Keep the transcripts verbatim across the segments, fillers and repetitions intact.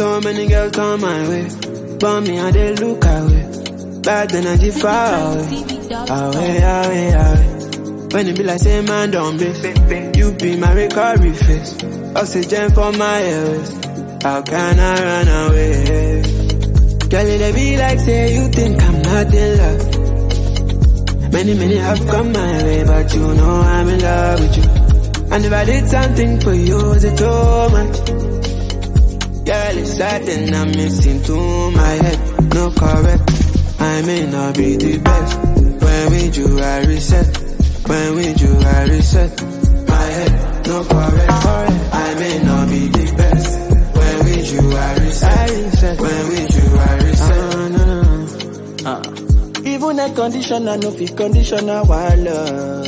So many girls come my way, but me and they look away. Bad energy far away, away, away, away. When it be like say man don't be, you be my recovery face. Oxygen for my airways, how can I run away? Girl, it be like say you think I'm not in love. Many, many have come my way, but you know I'm in love with you. And if I did something for you, is it too much? Girl, it's certain I'm missing to my head, no correct. I may not be the best. When with you I reset. When with you I reset. My head, no correct. I may not be the best. When with you I reset. When with you I reset. Uh, no, no. Uh. Even a conditioner, no fit conditioner, while love.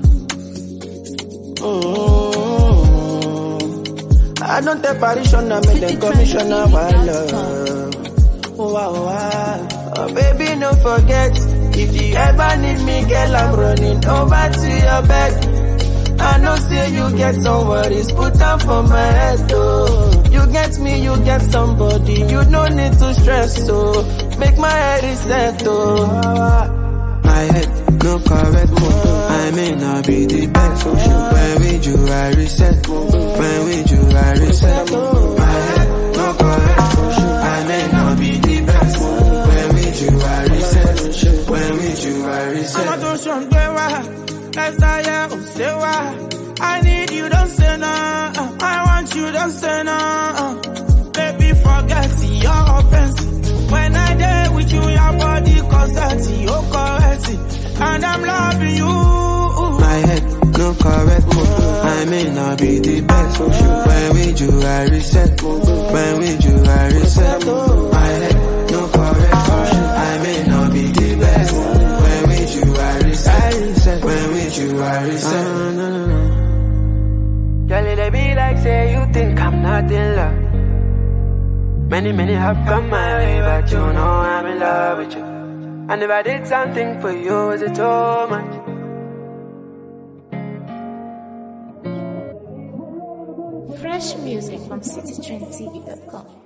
Mm-hmm. I don't take parishioner, make them commissioner, while love. Wow, wow. Oh, baby, no forget. If you ever need me, girl, I'm running over to your bed. I know say you get some worries, put them for my head, though. You get me, you get somebody, you no need to stress, so make my head reset, though. My head, no correct. I may not be the best. When with you I reset. When with you I reset. My head, no correct. I may not be the best. When with you I reset. When with you I reset. I need you, don't say no. I want you, don't say no. Baby, forget your offense. When I dare with you, your body consent, you correct. And I'm loving you. My head, no correct. I may not be the best. When with you I reset. When with you I reset. My head, no correct. I may not be the best. When with you I reset. When with you I reset. Girl, it be like say you think I'm not in love. Many, many have come my way, but you know I'm in love with you. And if I did something for you, is it too much? Fresh music from city trend T V dot com.